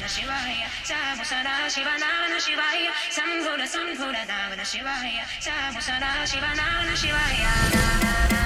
Shivaya, Sabusara Shivanana Shivaya, Samgura Davana Shivaya, Sabusara Shivanana Shivaya.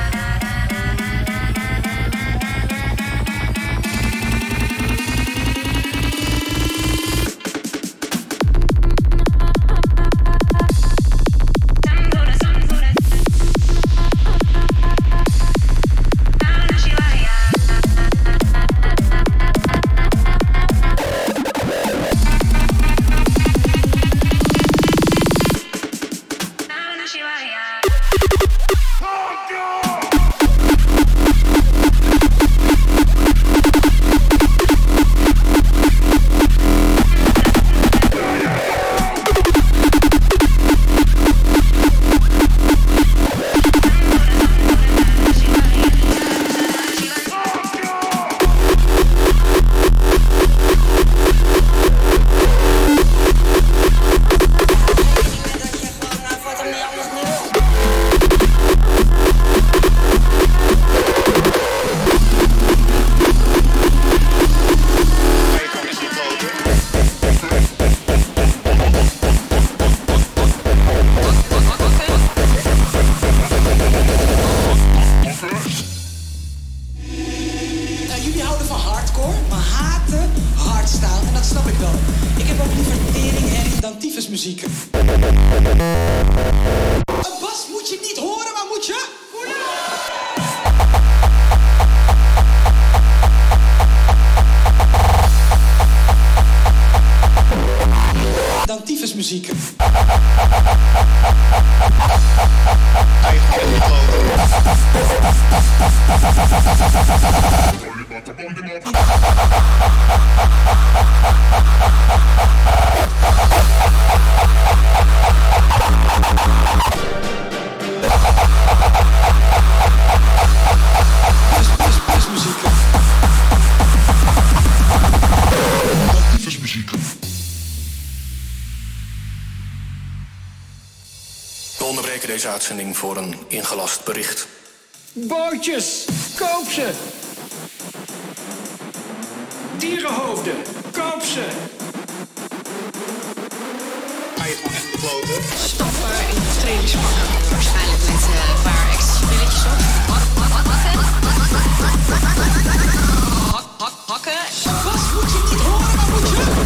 Deze uitzending voor een ingelast bericht. Bootjes, koop ze! Dierenhoofden, koop ze! Stoffen, industriële pakken. Waarschijnlijk met een paar extra billetjes op. Hakken. Wat moet je niet horen, maar moet je?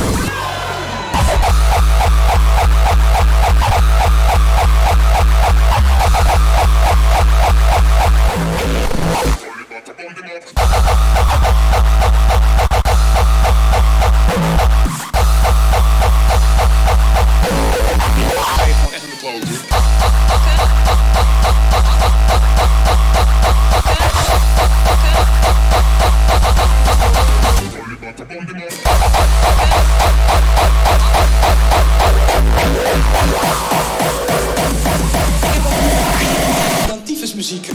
Muziek.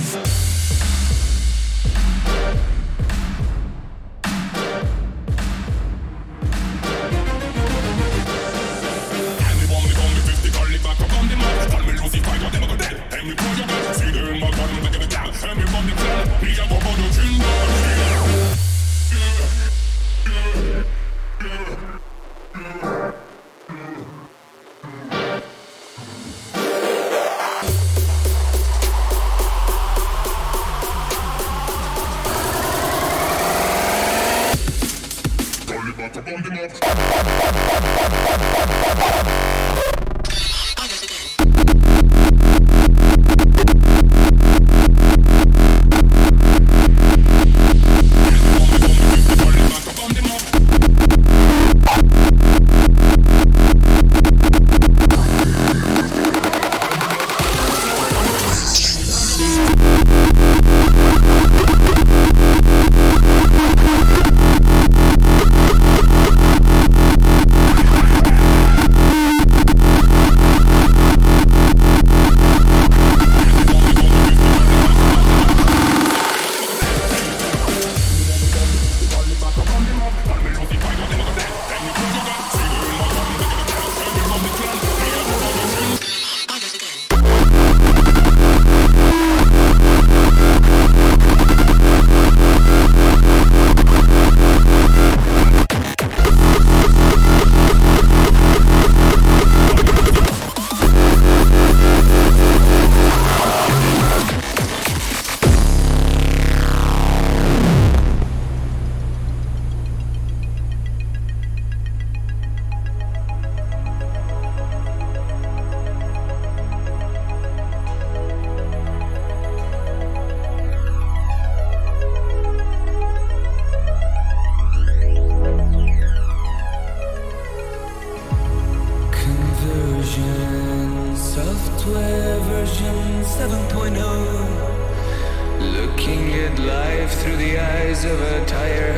through the eyes of a tired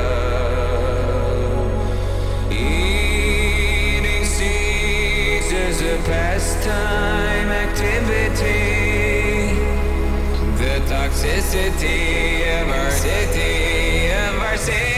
heart. Eating seeds is a pastime activity. The toxicity of our city, of our city.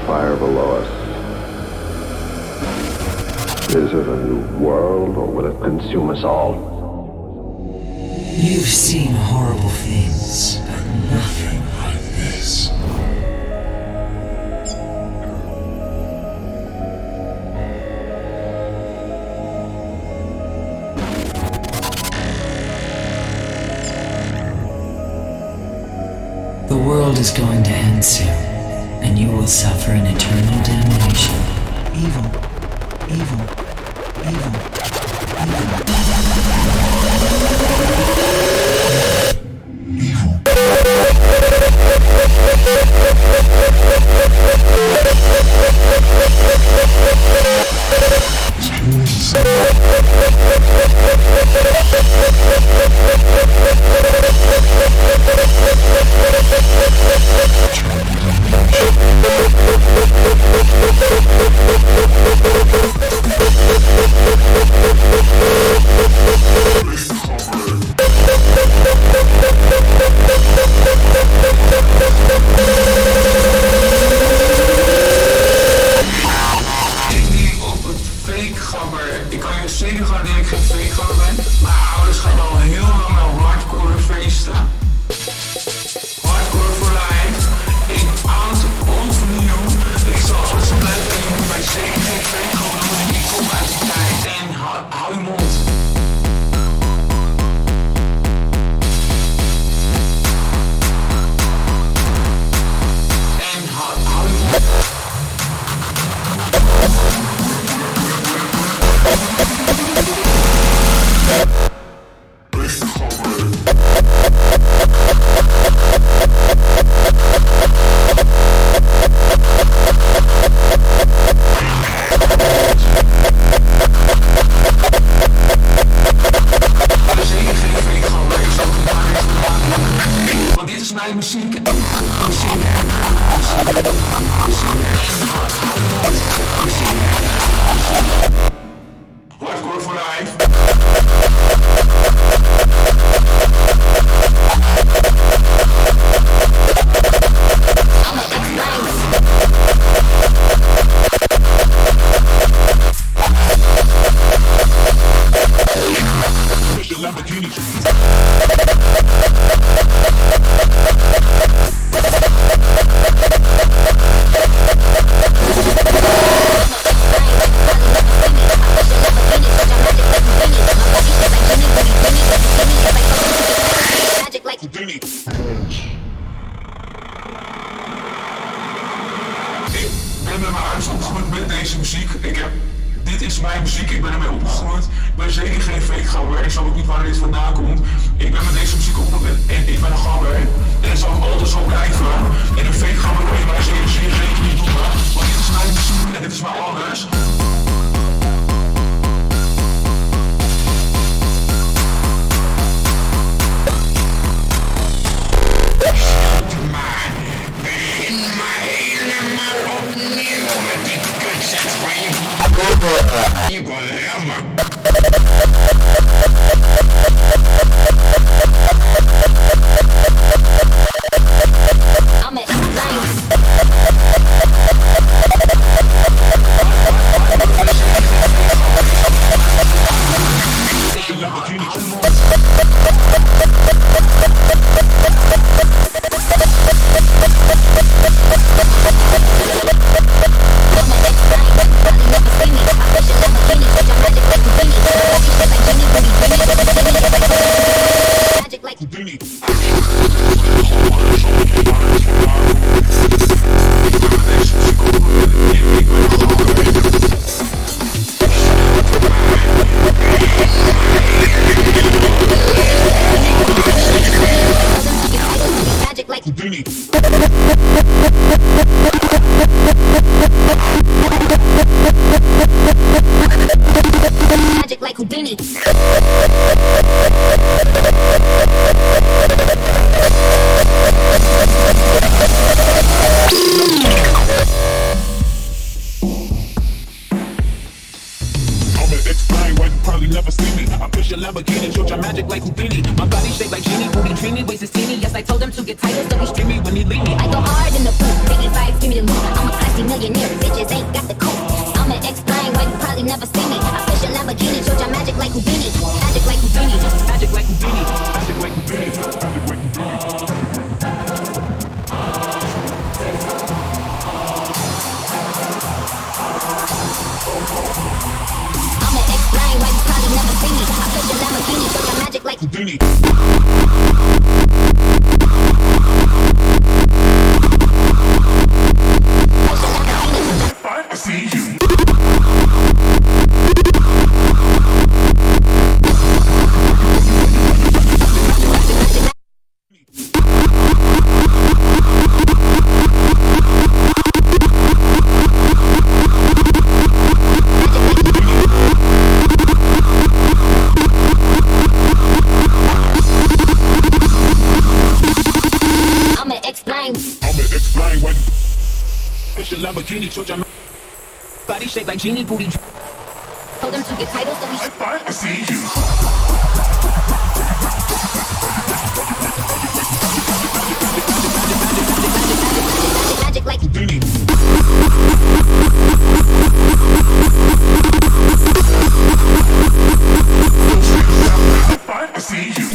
fire below us. Is it a new world, or will it consume us all? You've seen horrible things, but nothing like this. The world is going to end soon, and you will suffer an eternal damnation. Evil, evil, evil, get tighter, so he stream me when he leave me. I go hard in the booth, 85, give me the loot. I'm a classy nigga. millionaire. Bitches ain't got the cool. I'ma explain why you probably never see me. I fish a Lamborghini, show your magic like Houdini. Magic like Houdini, magic like Houdini. Magic like Houdini, magic like Houdini. I'ma explain why you probably never see me. I fish a Lamborghini, show your magic like Houdini. I see you. Lamborghini, show your body shaped like genie booty. Told them to get titles, so we should. I see you. Magic like Houdini. I see you.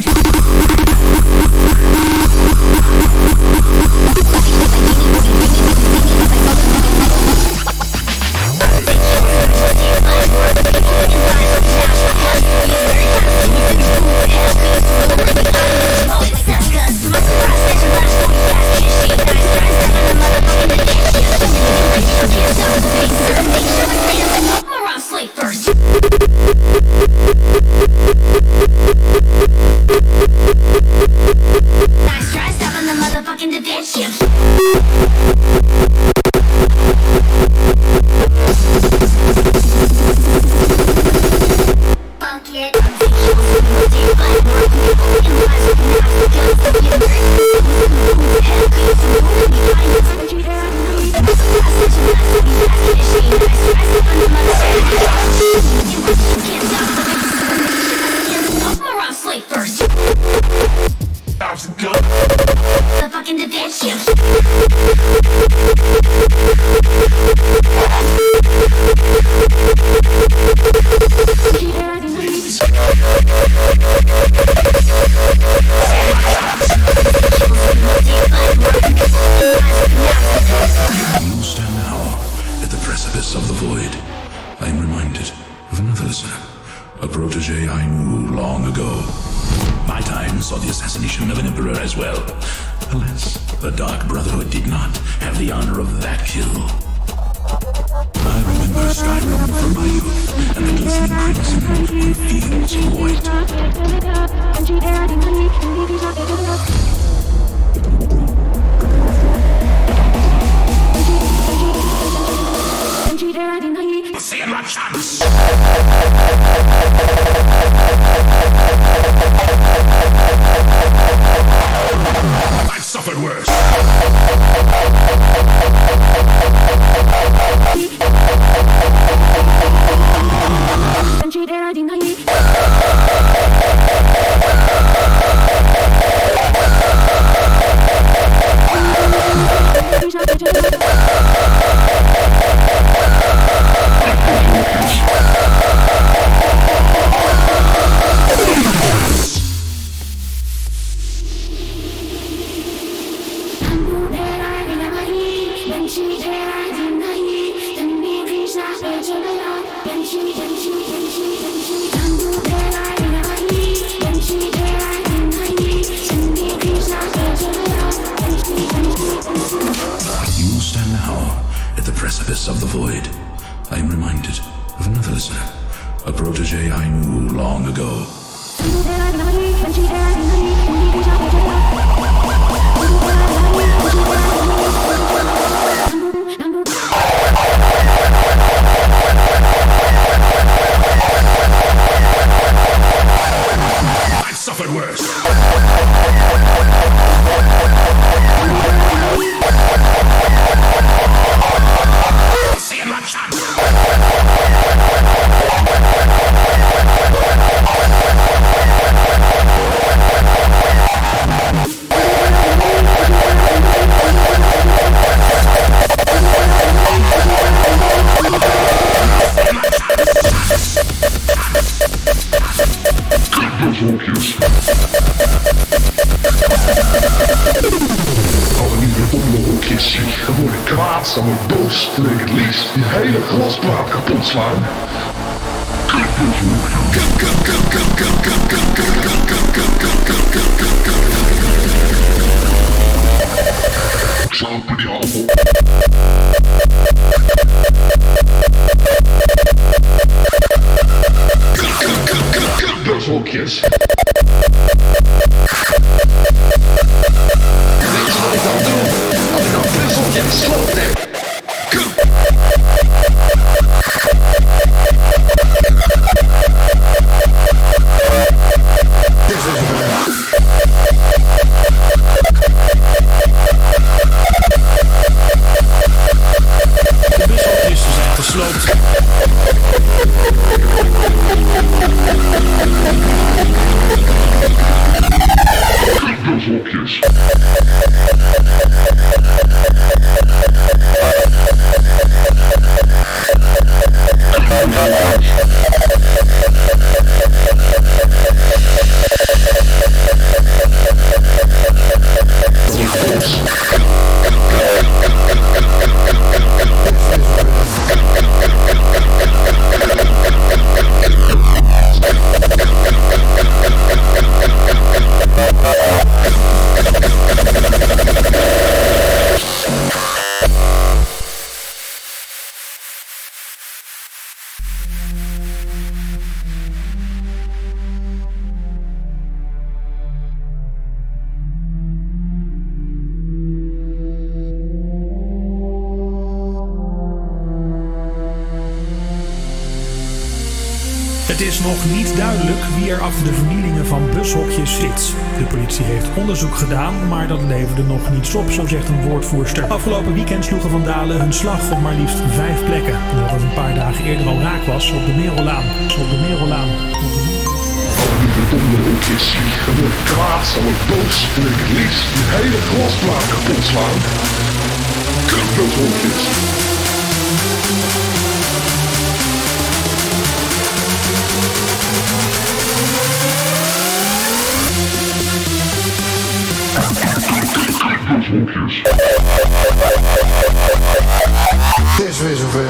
Of the void, I am reminded of another listener, a protege I knew long ago. I've suffered worse. bushokjes. Alle nieuwe onderhoekjes. Dan word ik kwaad, dan word ik boos. Dan wil ik het liefst die hele glasplaat kapot slaan. Slaap me die handel. Bushokjes. Weet je wat ik dan doe? Als ik dan bushokje in de sloot heb. De bushokjes zijn gesloopt. Bushokjes. Het is nog niet duidelijk wie er achter de vernielingen van bushokjes zit. De politie heeft onderzoek gedaan, maar dat leverde nog niets op, zo zegt een woordvoerster. Afgelopen weekend sloegen vandalen hun slag op maar liefst 5 plekken. Doordat het een paar dagen eerder al raak was op de Merellaan. Onderhoekjes. Dan word ik kwaad, dan word ik boos. Dan wil ik het liefst die hele glasplaat kapot slaan. Bushokjes. Bushokjes. Het is weer zover.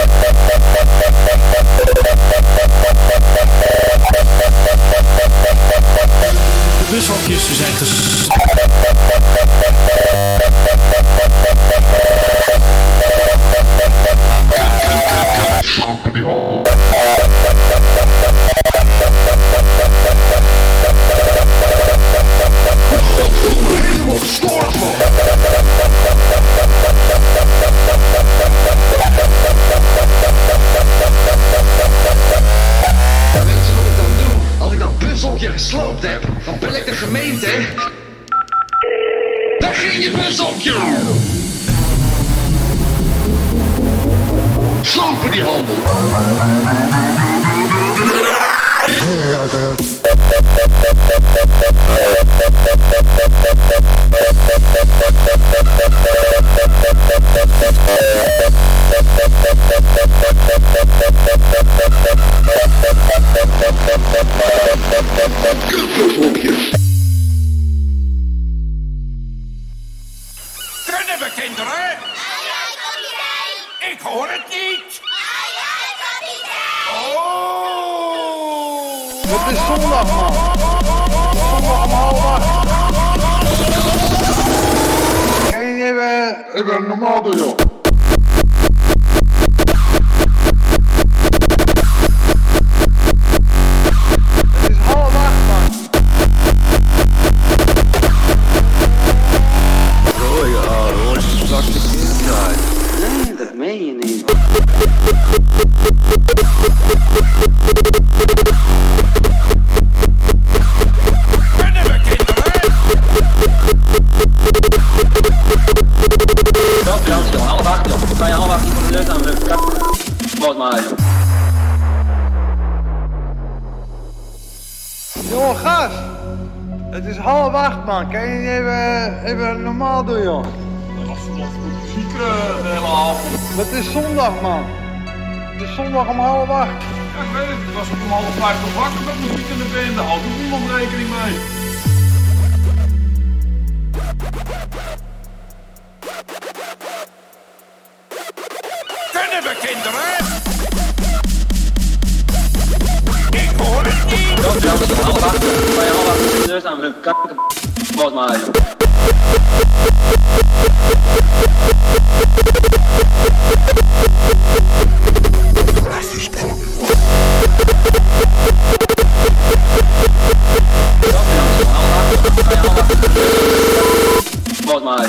De bushokjes zijn gesloopt. Gesloopt heb, dan bel ik de gemeente. Daar ging je bushokje! Slopen die handel! Kunnen we, kinderen? Ik hoor het niet. Oh! Het is zondag, man. Zondag om 7:30. Kan je niet even normaal doen, joh? Het is 7:30, man. Oh ja, hoor je straks de kind krijgt. Nee, dat meen je niet. Kunnen we, kinderen? Frans, 7:30, joh. Kan je 7:30 voor de leuk aan de Wat maar, joh. Jongen, gast. Het is 7:30, man. Kan je niet even normaal doen, joh? De hele avond. Het is zondag, man. Het is zondag om 7:30. Ja, ik weet het. Ik was om 4:30 nog wakker met muziek in de band. Daar had ook niemand rekening mee. Kunnen we, kinderen? Ik hoor het niet. Dat is altijd een half achter. Bij half achter de deur staan we een kakken. Volgens mij. Volgens mij.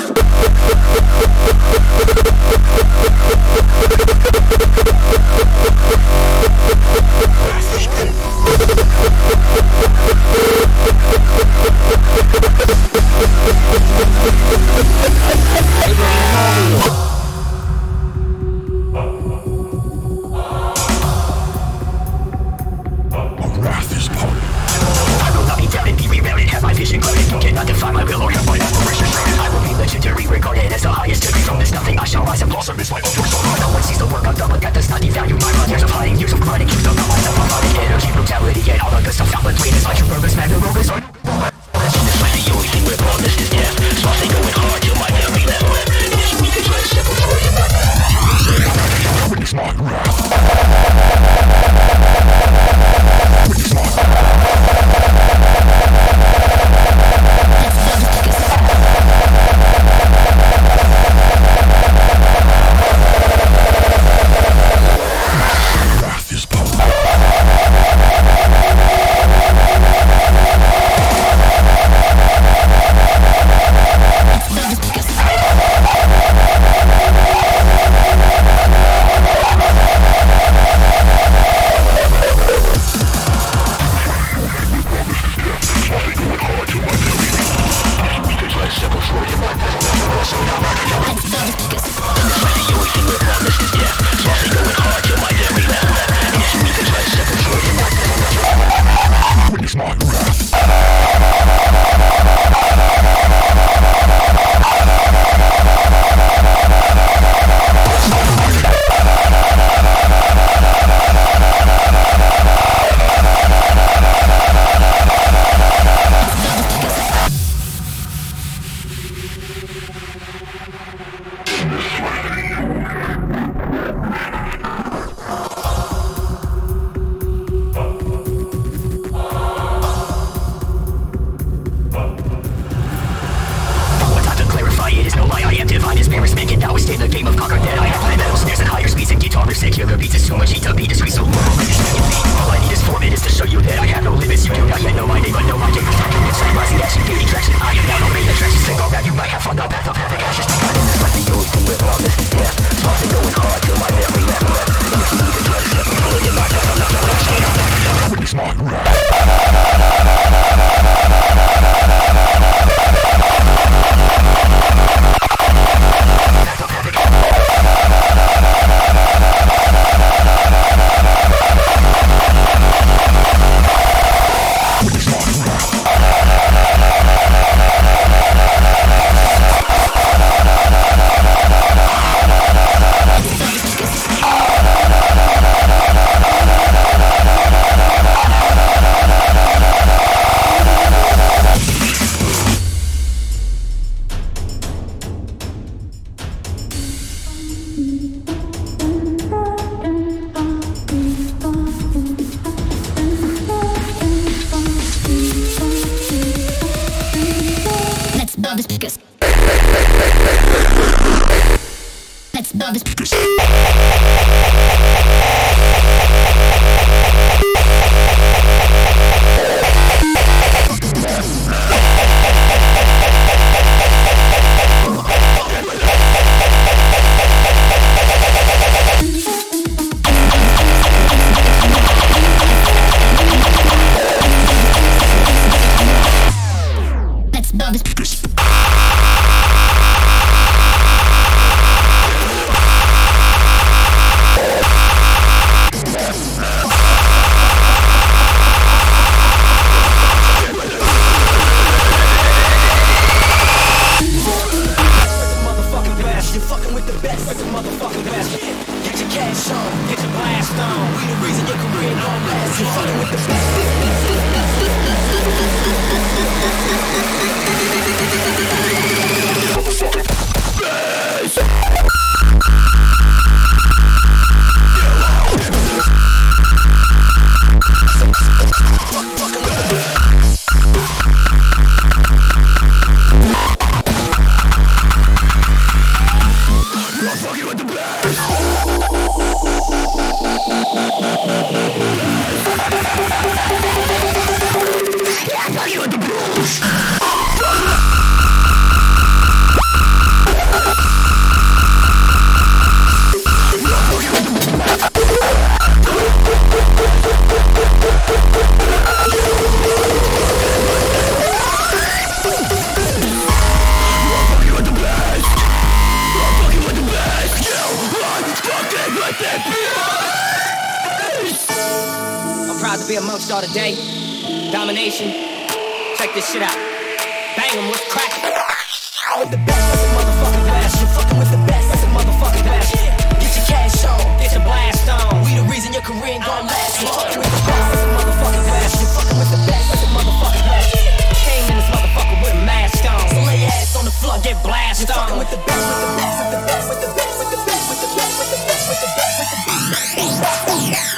motherfucking best. Get your cash on, get your blast on. We the reason your career Start a day, domination. Check this shit out. Bang 'em, what's cracking? With the best, that's a motherfucking blast. You're fucking with the best, that's a motherfucking blast. Get your cash on, get your blast on. We the reason your career ain't gon' last. You're fucking with the best, that's a motherfucking blast. You're fucking with the best, that's a motherfucking blast. Came in this motherfucker with a mask on. So lay your ass on the floor, get blasted on. You're fucking with the best, with the best, with the best, with the best, with the best, with the best, with the best, with the best, with the best.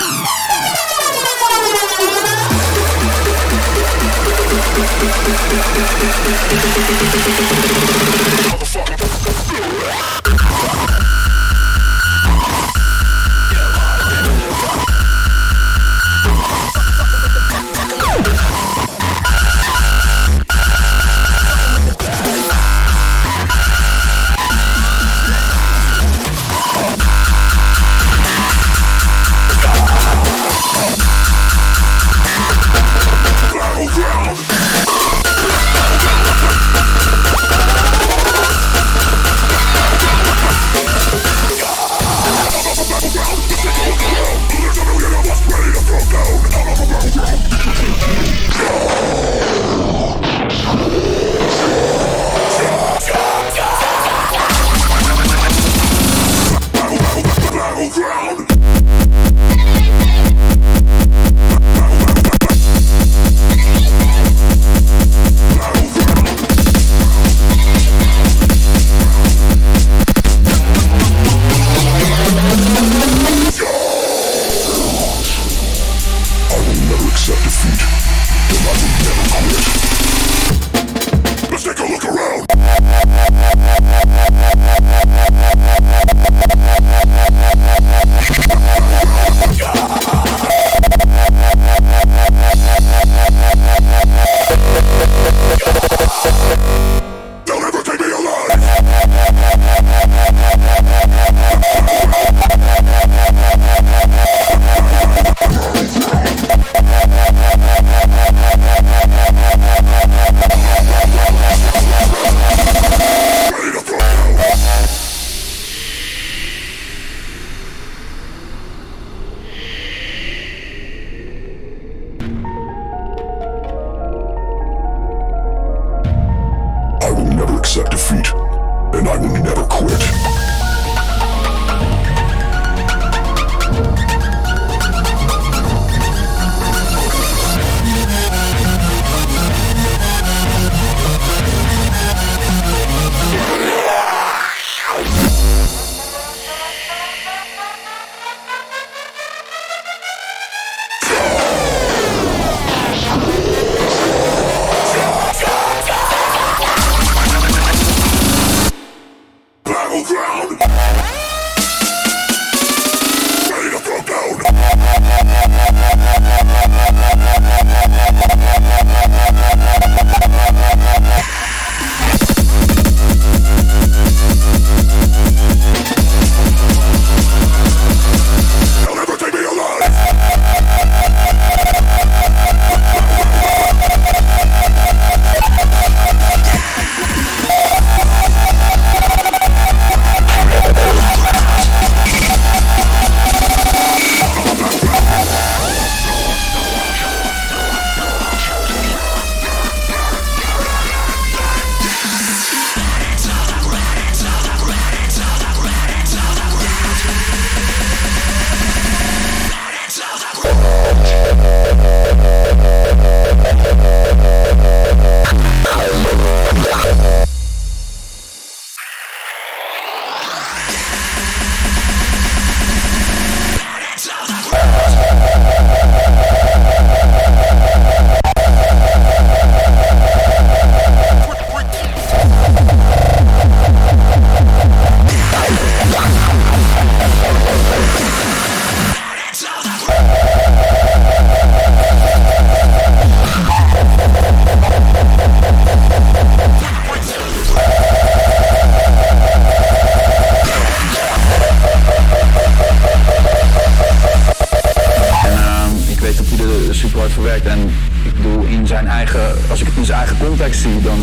context zie, dan...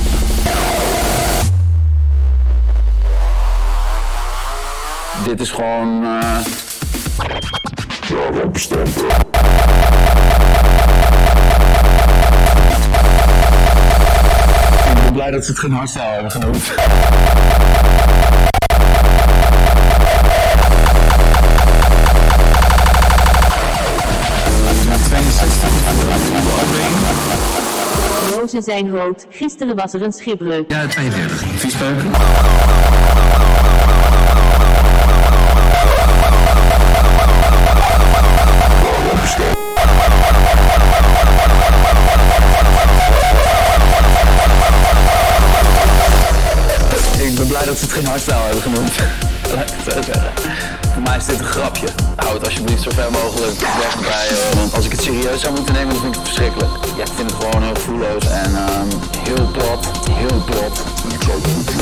Dit is gewoon... Ja, blij dat ze het geen hardstyle hebben genoemd. Rozen zijn rood, gisteren was er een schipbreuk. Ja, 42. Viespeuken. Ik ben blij dat ze het geen hardstyle hebben genoemd. Laat ik het zo zeggen. Voor mij is dit een grapje. Hou het alsjeblieft zo ver mogelijk weg bij. Want als ik het serieus zou moeten nemen, dan vind ik het verschrikkelijk. Ja, ik vind het gewoon heel voelloos en heel plat. Heel plat. Ik zou het niet doen.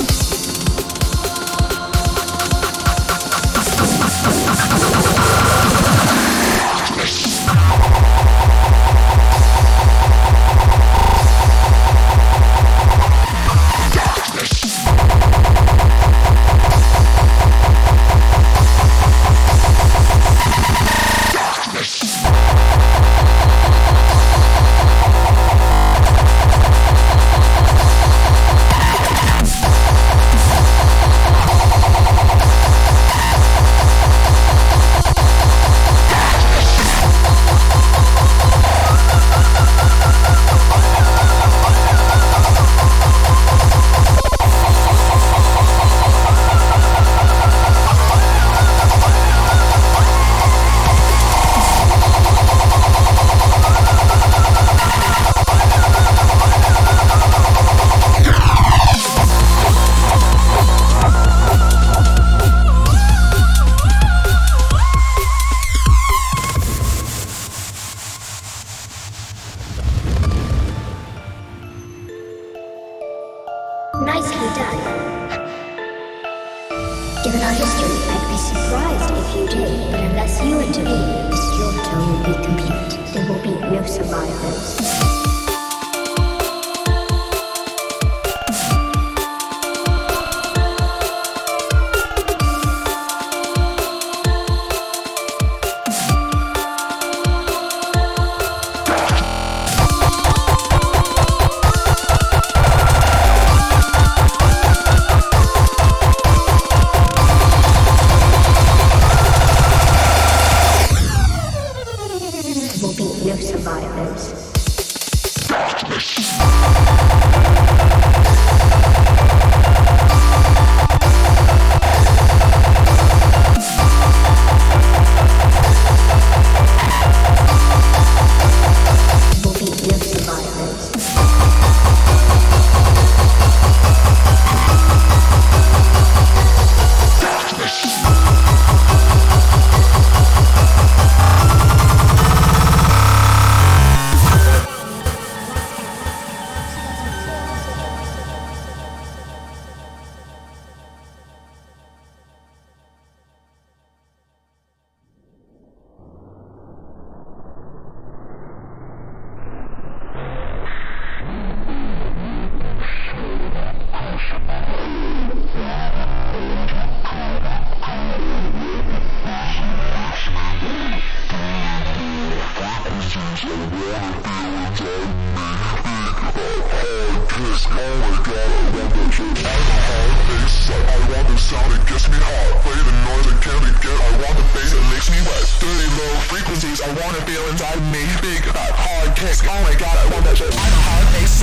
Nicely done. Given our history, I'd be surprised if you did, but unless you intervene, your tone will be complete. There will be no survivors. Frequencies, I wanna feel inside me. Big, hard kicks, oh my god, I want that shit. I'm a hard bass.